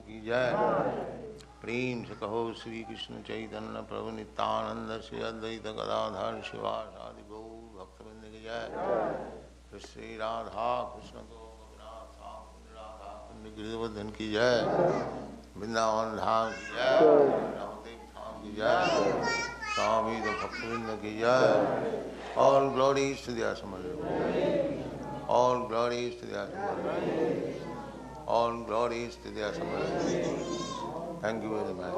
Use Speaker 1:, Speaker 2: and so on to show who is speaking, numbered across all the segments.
Speaker 1: की जय। प्रेम से कहो श्री कृष्ण चैतन्य प्रभु नित्यानंद श्री अद्वैत गदाधर शिवासादि गौर भक्तवृंद की जय। श्री राधा कृष्ण को गिरिवर्धन की जय। वृंदावन धाम की जय। रामदेव धाम की जय। स्वामी भक्तवृंद की जय। All glories to the Asamara. All glories to the Asamara. All glories to the Asamara. Thank you very much.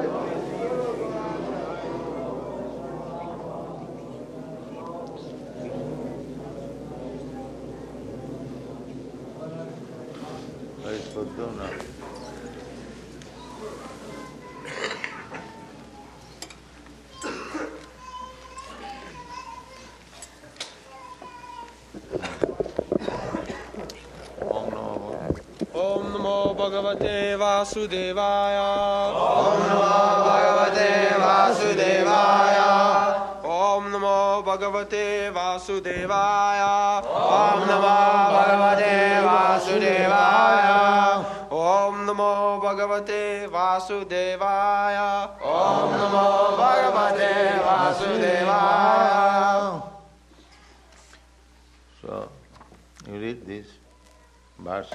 Speaker 1: Let's go down now.
Speaker 2: Bhagavate Vasudevaya.
Speaker 3: Om Namo Bhagavate Vasudevaya.
Speaker 2: Om Namo Bhagavate Vasudevaya.
Speaker 3: Om Namo Bhagavate Vasudevaya.
Speaker 2: Om Namo Bhagavate Vasudevaya.
Speaker 3: Om Namo Bhagavate Vasudevaya.
Speaker 1: So, you read this verse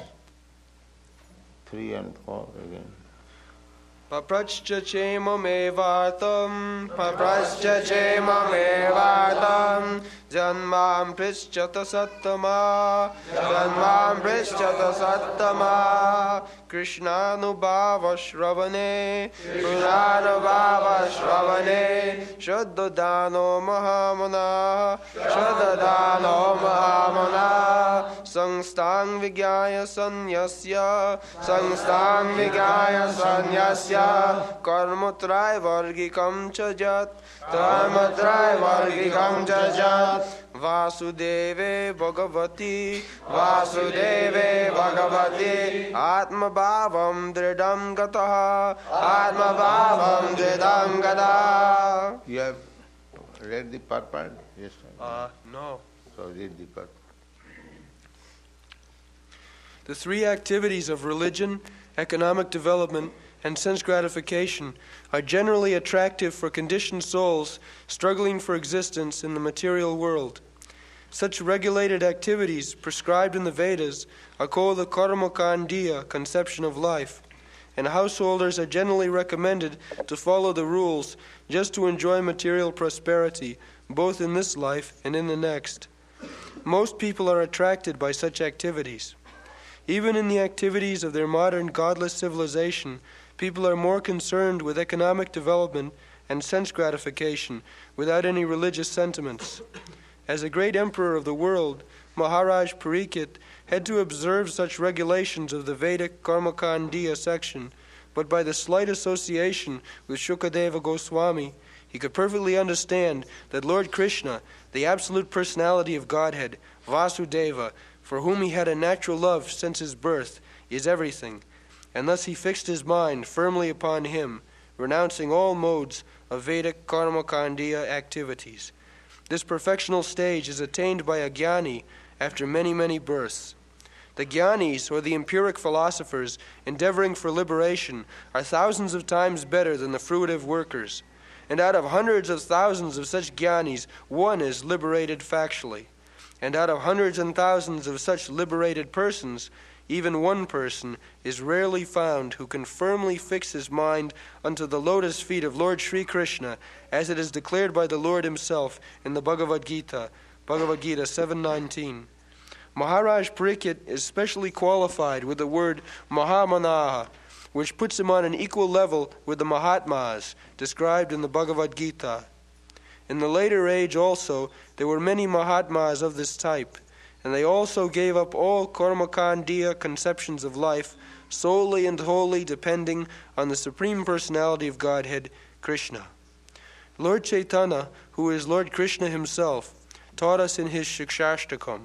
Speaker 1: 3 and 4 again.
Speaker 2: Paprachcha chemamevartam.
Speaker 3: Paprascha chemamevartam.
Speaker 2: Janmam prischata sattama.
Speaker 3: Janmam prischata sattama.
Speaker 2: Krishnanubhava shravane.
Speaker 3: Krishnanubhava shravane.
Speaker 2: Shaddadano mahamana.
Speaker 3: Shaddadano mahamana.
Speaker 2: Sangstang vigyaya sanyasya.
Speaker 3: Sangstang vigyaya sanyasya.
Speaker 2: Karmatray vargikam cha jat.
Speaker 3: Dharmatray vargikam cha jat.
Speaker 2: Vasudeve Bhagavati.
Speaker 3: Vasudeve Bhagavati.
Speaker 2: Atma bhavam dridam gataha.
Speaker 3: Atma bhavam dridam gataha.
Speaker 1: You have read the purport? Yes.
Speaker 2: No.
Speaker 1: So read the purport.
Speaker 2: The three activities of religion, economic development, and sense gratification are generally attractive for conditioned souls struggling for existence in the material world. Such regulated activities prescribed in the Vedas are called the karmakandiya conception of life, and householders are generally recommended to follow the rules just to enjoy material prosperity, both in this life and in the next. Most people are attracted by such activities. Even in the activities of their modern godless civilization, people are more concerned with economic development and sense gratification without any religious sentiments. As a great emperor of the world, Maharaj Parikshit had to observe such regulations of the Vedic Karmakandiya section, but by the slight association with Shukadeva Goswami, he could perfectly understand that Lord Krishna, the absolute personality of Godhead, Vasudeva, for whom he had a natural love since his birth, is everything, and thus he fixed his mind firmly upon him, renouncing all modes of Vedic Karmakandiya activities. This perfectional stage is attained by a jnani after many, many births. The jnanis, or the empiric philosophers, endeavoring for liberation, are thousands of times better than the fruitive workers, and out of hundreds of thousands of such jnanis, one is liberated factually. And out of hundreds and thousands of such liberated persons, even one person is rarely found who can firmly fix his mind unto the lotus feet of Lord Sri Krishna, as it is declared by the Lord himself in the Bhagavad Gita, Bhagavad Gita 7:19. Maharaj Parikshit is specially qualified with the word Mahamanaha, which puts him on an equal level with the Mahatmas described in the Bhagavad Gita. In the later age also, there were many Mahatmas of this type, and they also gave up all Karmakandiya conceptions of life, solely and wholly depending on the Supreme Personality of Godhead, Krishna. Lord Chaitanya, who is Lord Krishna himself, taught us in his Shikshashtakam,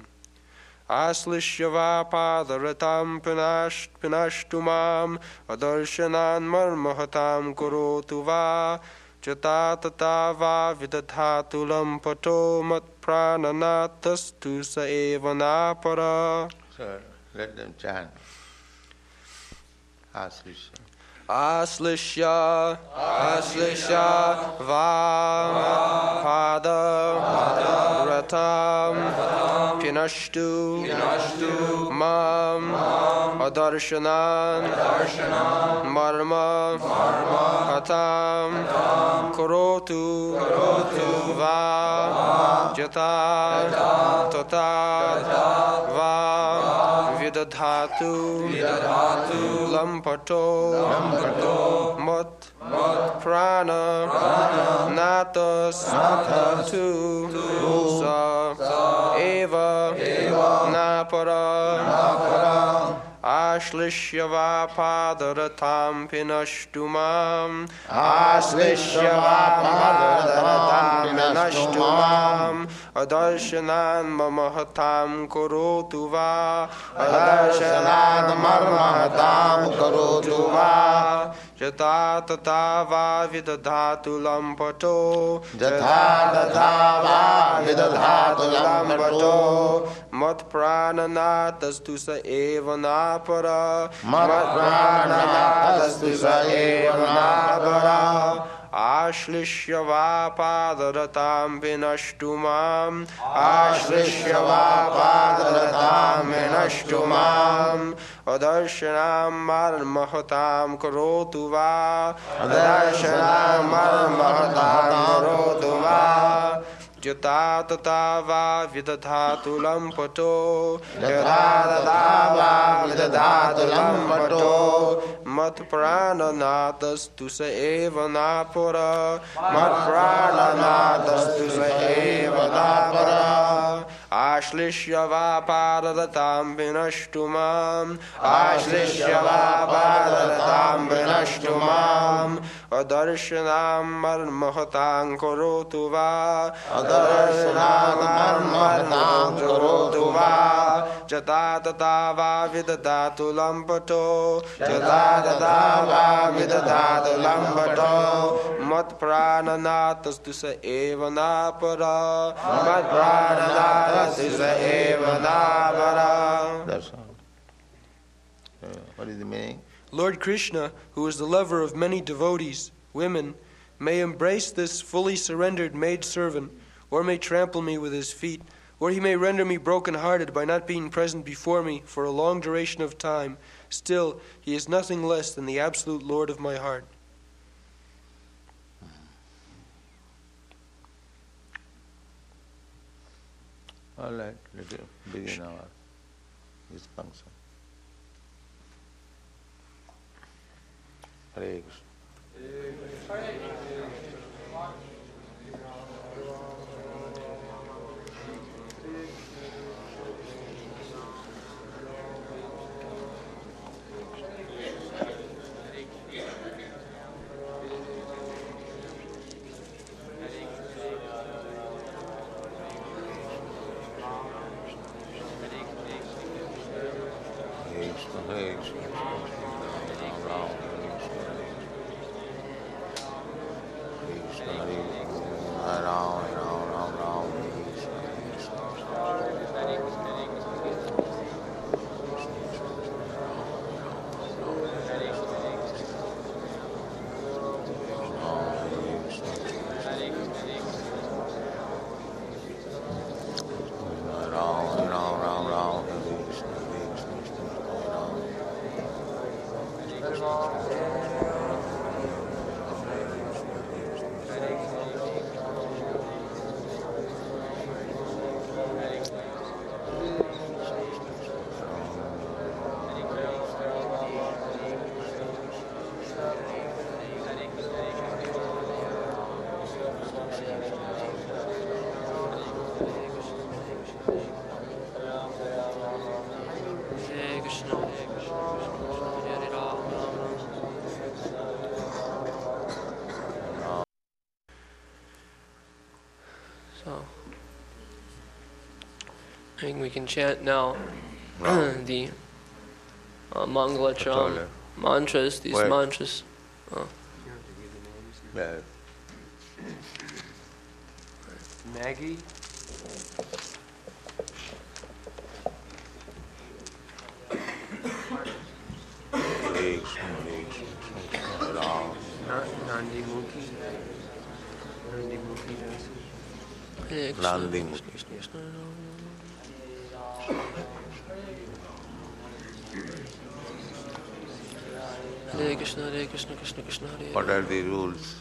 Speaker 2: Aslishya padaratam pinashtumam adarshanan marmahatam kurotu va Jata tata va vidathatulam pato mat prananatastu sa eva napara.
Speaker 1: So let them chant. Aslishya.
Speaker 3: Aslishya, Aslishya, Va, Pada, Ratam, Pinashtu, Mam, Adarshanan, Marma, Hatam, Korotu, Va, Jata, Tota, Va, Vidadhatu, Lampato, Mot, Prana, Natas, Tu, Sa, Eva, Napara, Ashlishyava Padaratam Pinashtumam, Ashlishyava Padaratam Pinashtumam, Adarshanan Mamahatam Korotuva, Adarshanan Mamahatam Korotuva, Jata Tatava Vidadhatu Lampato, Jata Tatava Vidadhatu Lampato, Mat Prananatas Tusa Eva Napara, Mat Prananatas Tusa Eva Napara, Ashlishyava Padaratam Vinashtumam, Ashlishyava Padaratam Vinashtumam, Adarshanam Marmahatam Karotuva, Adarshanam Marmahatam Karotuva, Jata Tatava Vidadhatu Lampato, Jata Tatava Vidadhatu Lampato, Mat Prananatas Tusa Eva Napara, Mat Prananatas Tusa Eva Napara, Ashlishyava Padaratam Vinashtumam, Ashlishyava Padaratam Vinashtumam, Adarshanam Marmahatam Korotuva, Adarshanam Marmahatam Korotuva, Jata Tatava Vidadhatu Lampato, Jata Tatava Vidadhatu Lampato, Mat Prananatas Tusa Eva Napara, Mat Prananatas Tusa Eva Napara.
Speaker 1: That's all. What is the meaning?
Speaker 2: Lord Krishna, who is the lover of many devotees, women, may embrace this fully surrendered maidservant, or may trample me with his feet, or he may render me broken-hearted by not being present before me for a long duration of time. Still, he is nothing less than the absolute Lord of my heart.
Speaker 1: All right, let us begin our this function. Hare Krishna. Hare Krishna. Ram Ram, Hare Krishna, Hare Krishna, Hare Ram, Ram Ram, Hare Krishna, Hare Krishna.
Speaker 4: I think we can chant now the Mangalacham mantras, these mantras.
Speaker 1: Yeah.
Speaker 2: Maggie?
Speaker 1: Hare Krishna, Hare Krishna, Hare Ram.
Speaker 4: Nandi Mukhi. Nandi Mukhi does. Hare Krishna,
Speaker 1: Nandi
Speaker 4: Krishna,
Speaker 1: Mukhi.
Speaker 4: Krishna, Krishna, Hare Krishna, Hare Krishna, Krishna Krishna, Hare Hare.
Speaker 1: What are the rules?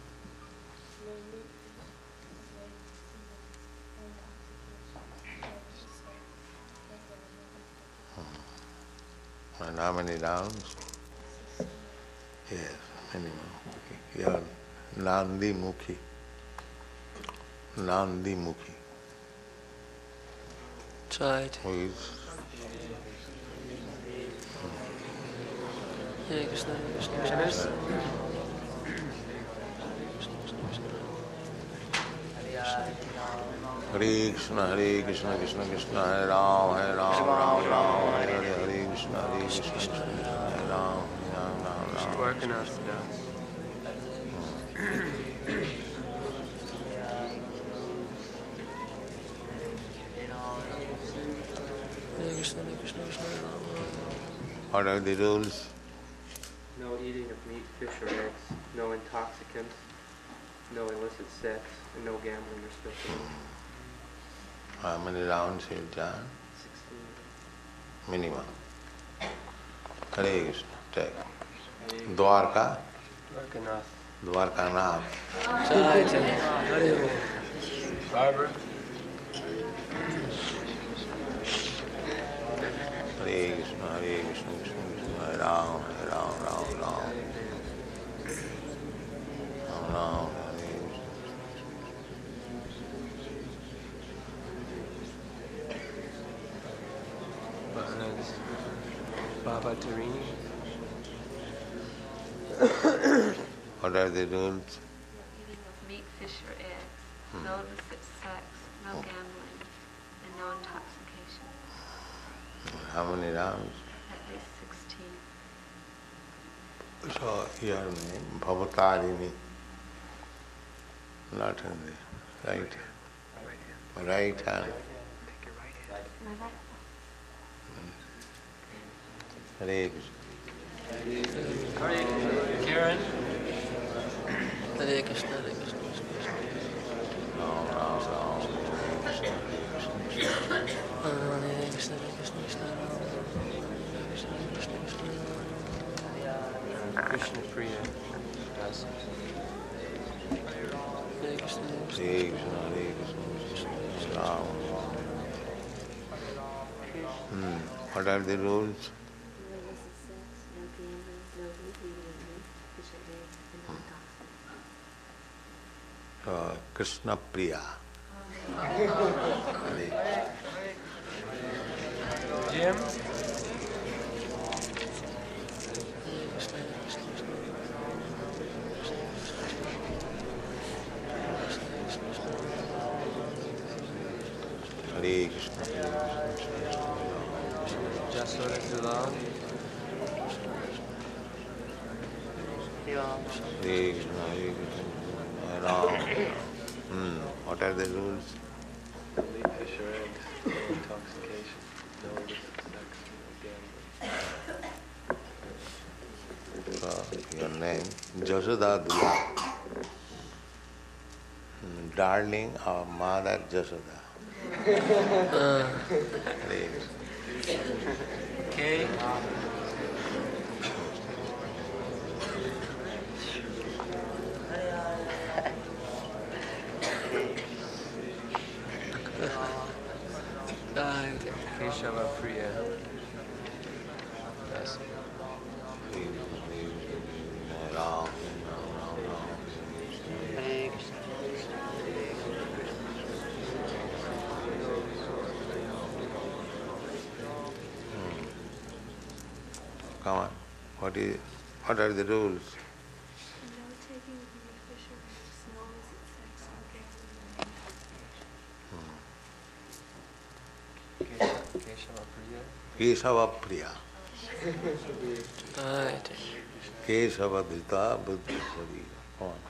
Speaker 1: And how many rounds? Yes, many more. You are Nandi Mukhi. Nandi Mukhi.
Speaker 4: Right.
Speaker 1: Who is?
Speaker 4: Hare Krishna, Hare Krishna, Krishna Krishna.
Speaker 1: Hare Krishna, Hare Krishna, Krishna Krishna, Hare Ram, Ram Ram, Hare Hare, Hare Krishna, Hare Krishna, Krishna Krishna, Hare Ram, Ram
Speaker 4: She's
Speaker 1: Ram.
Speaker 4: working us now. Hare Krishna, Hare Krishna, Krishna Ram.
Speaker 1: What are the rules?
Speaker 5: No eating of meat, fish, or eggs, no intoxicants, no illicit sex, and no gambling or speculation.
Speaker 1: How many rounds you've done?
Speaker 5: 16.
Speaker 1: Minimum. Hare Krishna, take. Dwarka,
Speaker 4: Dwarkanath.
Speaker 1: Dwarkanath.
Speaker 4: Right. Hare Barbara.
Speaker 1: Hare Krishna, Hare Krishna, Krishna Krishna, Hare Ram, Ram Ram. Ram Ram, Hare Krishna.
Speaker 4: Baba Tarini.
Speaker 1: What are the rules?
Speaker 6: No eating of meat, fish, or eggs, no illicit sex, no gambling, and no intoxication.
Speaker 1: How many rounds?
Speaker 6: At least 16.
Speaker 1: So your name, Bhavatarini, not in the right hand. Hare Krishna.
Speaker 4: Karen. Hare Krishna, Hare Krishna, Krishna Krishna.
Speaker 1: Ram Ram Ram. Krishna, Krishna.
Speaker 4: Hare Krishna, Hare Krishna, Krishna Ram. Hare Krishna, Krishna Krishna. Krishna Priya. Yes. Hare Krishna, Hare Krishna.
Speaker 1: Hare Krishna, Hare Krishna, Krishna Ram. What are the rules?
Speaker 6: No illicit sex, no gambling, no eating of meat, fish, or eggs, and no intoxicants.
Speaker 1: Krishna Priya. Hare.
Speaker 2: Jim?
Speaker 1: Hare Krishna, Hare Krishna.
Speaker 2: Jasoda Dulal?
Speaker 1: Hare Krishna, Hare Krishna, Hare Ram. What are the rules?
Speaker 5: No meat, fish, or eggs, no intoxication, no illicit sex, no gambling.
Speaker 1: Your name, Jasoda Dula. Darling of Mother Jasoda. Hare Krishna.
Speaker 2: Okay. Keshava Priya. Yes.
Speaker 1: Ram. Come on. What are the rules?
Speaker 6: No taking of meat, fish, or eggs, no illicit sex, no gambling,
Speaker 2: Keshava Priya.
Speaker 1: Kesava Priya.
Speaker 4: Right.
Speaker 1: Kesava Dhita Buddhi Sharira. Come on.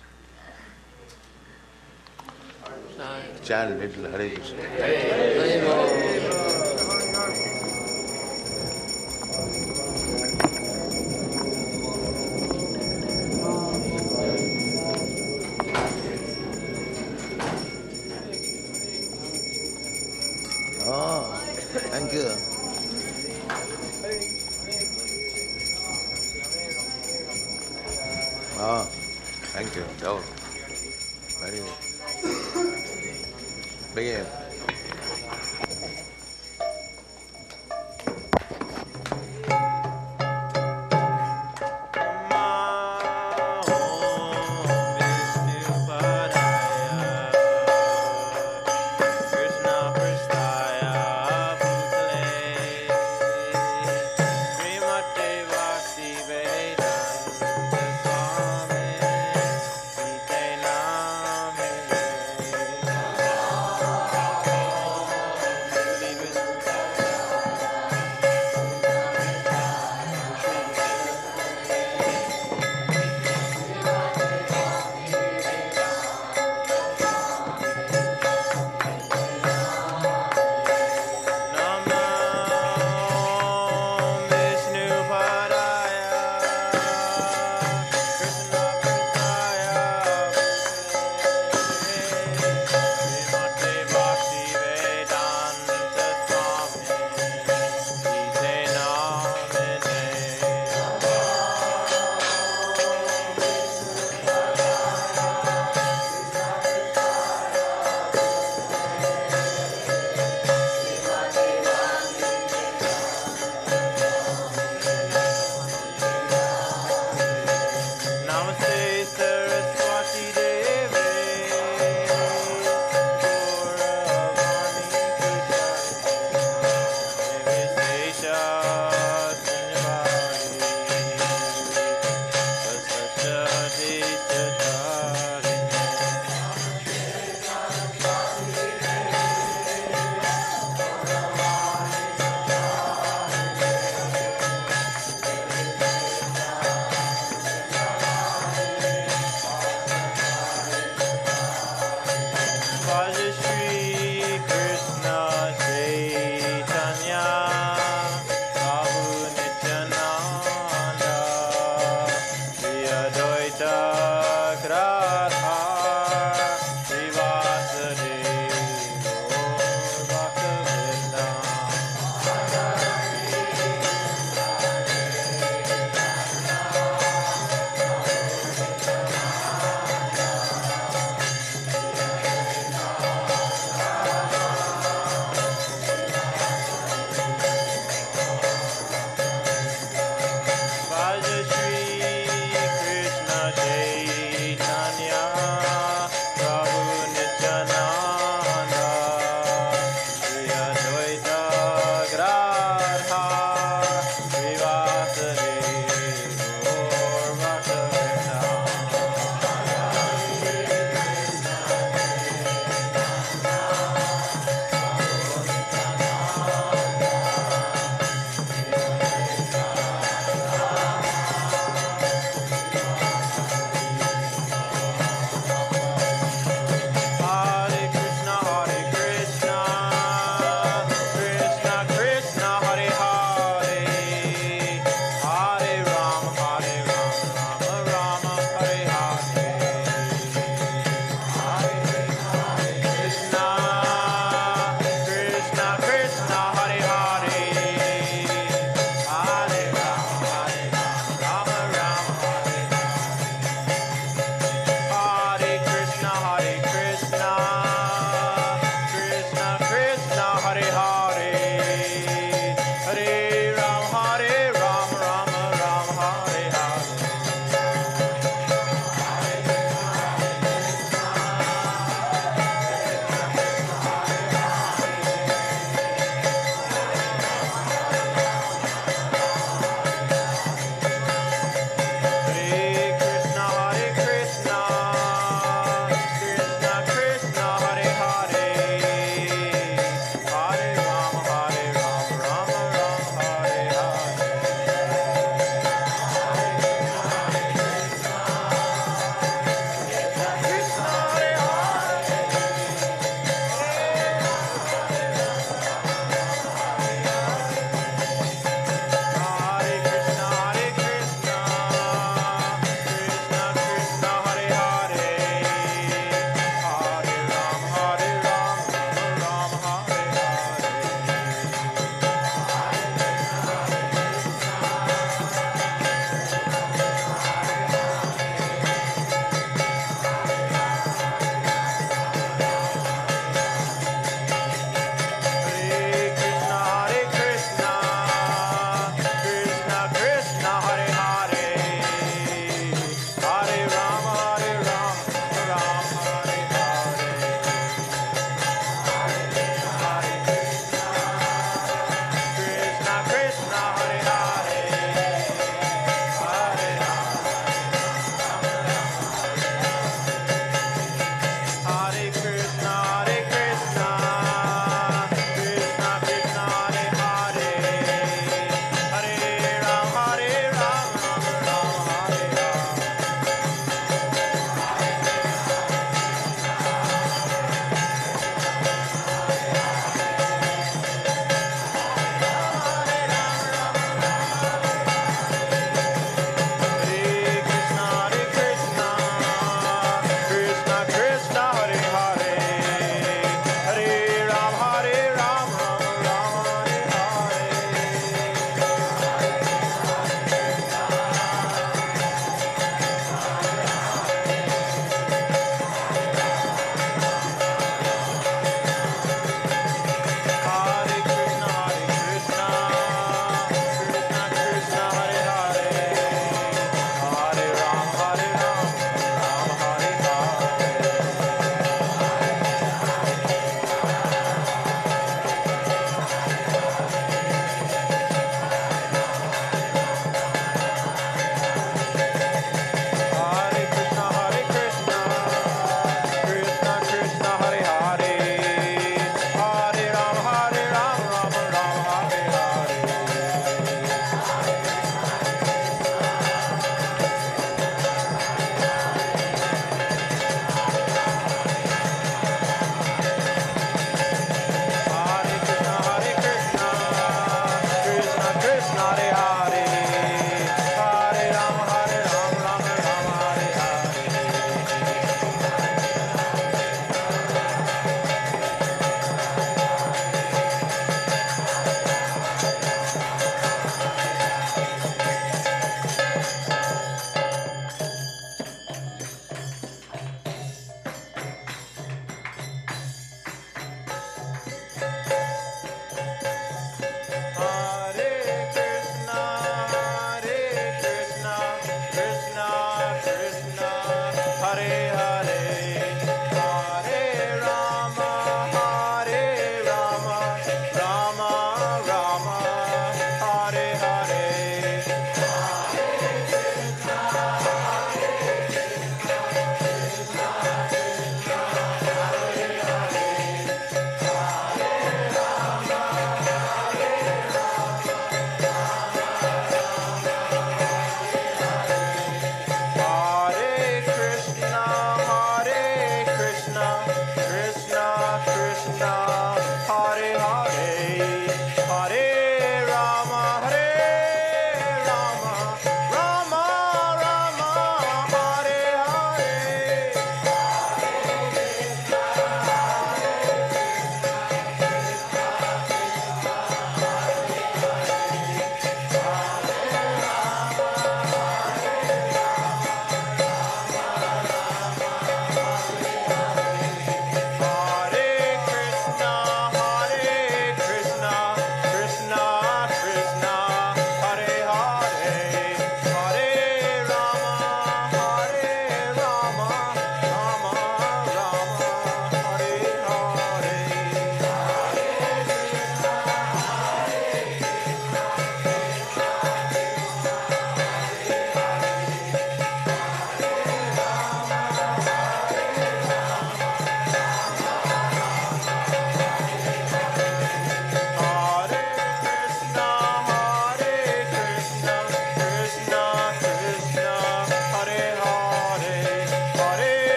Speaker 4: Right.
Speaker 1: Chant little Hare Krishna.
Speaker 4: Hare Bol.
Speaker 1: Ah, thank you. Tell them. Very good. Begin.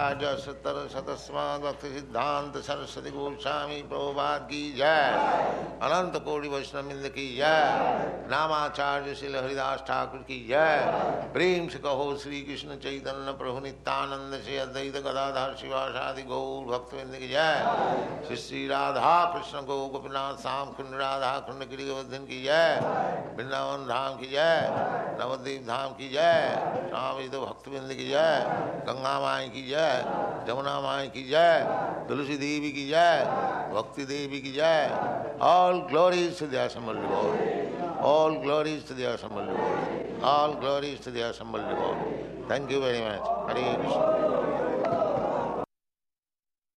Speaker 1: Shankaracharya सत्तर शतस्माद भक्ति सिद्धांत सरस्वती गोस्वामी प्रभुपाद की जय, अनंत कोटि वैष्णववृंद की जय, नामाचार्य श्री हरिदास ठाकुर की जय। प्रेम से कहो श्री कृष्ण चैतन्य प्रभु नित्यानंद से अद्वैत गदाधर शिवासादि गौर भक्तवृंद की जय। श्री श्री राधा कृष्ण गो गोपीनाथ श्याम कुंड राधा कुंड गिरिवर्धन की जय, वृंदावन धाम की जय, नवद्वीप धाम की जय, स्वामी तो भक्तवृंद की जय, गंगा माई की जय, जमुना माई की जय, तुलसी देवी की जय, भक्ति देवी की जय। All glories to the assembled Lord, all glories to the assembled Lord, all glories to the assembled Lord. Thank you very much. Hare Krishna.